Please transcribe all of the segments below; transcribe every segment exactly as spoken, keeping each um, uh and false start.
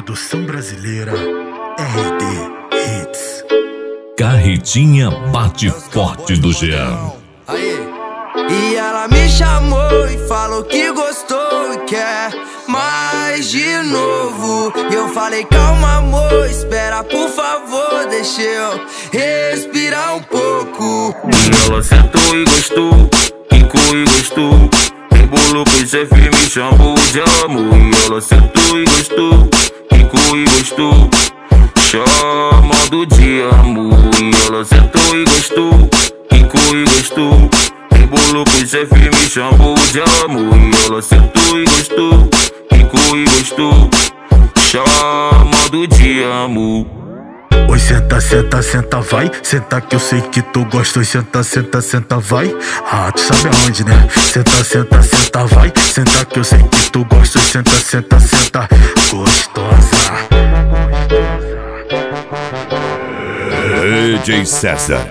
Produção brasileira R D Hits. Carretinha bate forte do Jean. Aí. E ela me chamou e falou que gostou e quer mais de novo. E eu falei, calma amor, espera por favor, deixa eu respirar um pouco. E ela sentou e gostou, quicou e gostou, rebolou com chefe, me chamou de amor. E ela sentou e gostou, quicou e gostou, chamando de amor. E ela sentou e gostou, quicou e gostou, rebolou com chefe, me chamou de amor. E ela sentou e gostou, quicou e gostou, chamando de amor. Oi, senta, senta, senta, vai. Senta que eu sei que tu gosta. Oi, senta, senta, senta, vai. Ah, tu sabe aonde, né? Senta, senta, senta, vai. Senta que eu sei que tu gosta. Oi, senta, senta, senta, gostosa. D J César.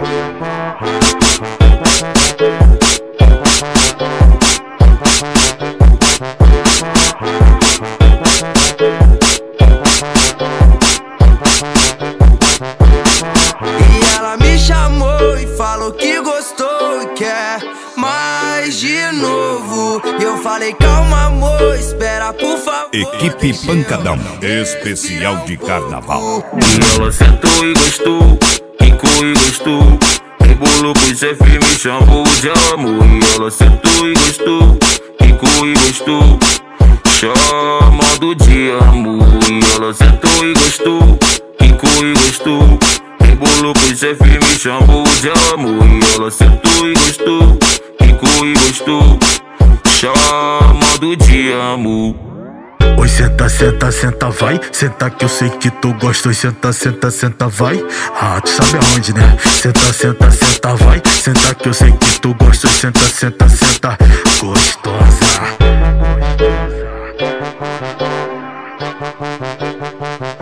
Falou que gostou e quer mais de novo. E eu falei, calma amor, espera por favor. Equipe Pancadão, especial de carnaval. E ela sentou e gostou, quicou e gostou, rebolou com chefe, me chamou de amor. E ela sentou e gostou, quicou e gostou, chamando de amor. E ela sentou e gostou, quicou e gostou, rebolou com chefe, me chamou de amor. E ela sentou e gostou, quicou e gostou, chamando de amor. Oi, senta, senta, senta, vai. Senta que eu sei que tu gosta. Oi, senta, senta, senta, vai. Ah, tu sabe aonde, né? Senta, senta, senta, vai. Senta que eu sei que tu gosta. Oi, senta, senta, senta, gostosa.